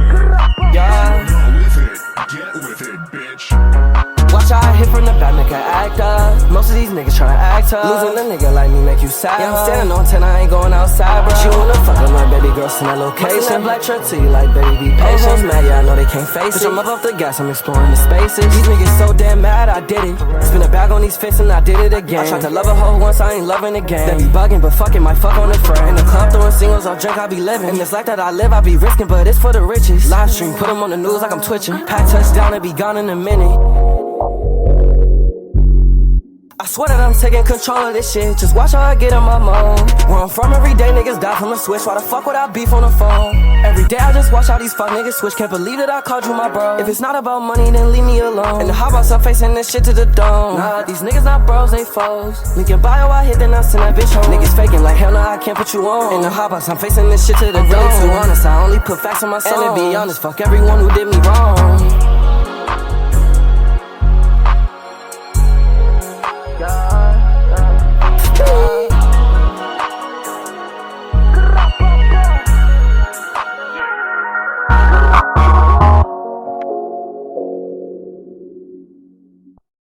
Yeah. Get with it, bitch. Watch how I hit from the back, make an act up. Most of these niggas tryna act up. Losing a nigga like me make you sad. Yeah, I'm standing on 10, I ain't going outside, bro. She wanna fuck with my baby girl, send that location. That black truck to you like, baby, be patient. Mad, yeah, I know they can't face it. Bitch, I'm up off the gas, I'm exploring the spaces. These niggas so damn mad, I did it. Spin a bag on these fists and I did it again. I tried to love a hoe once, I ain't loving again. They be bugging, but fuck it, might fuck on a friend. In the club throwing singles, I'll drink, I be living. In this life that I live, I be risking, but it's for the riches. Live stream, put them on the news like I'm twitching. Pat touchdown and be gone in a minute. I swear that I'm taking control of this shit. Just watch how I get in my mode. Where I'm from every day, niggas die from the switch. Why the fuck would I beef on the phone? Every day I just watch how these fuck niggas switch. Can't believe that I called you my bro. If it's not about money, then leave me alone. And how about some facing this shit to the dome? Nah, these niggas not bros, they foes. Link in bio, I hit, then I send that bitch home. Niggas faking like hell nah, I can't put you on. And how about I'm facing this shit to the dome? Really too honest, I only put facts on my soul. And to be honest, fuck everyone who did me wrong.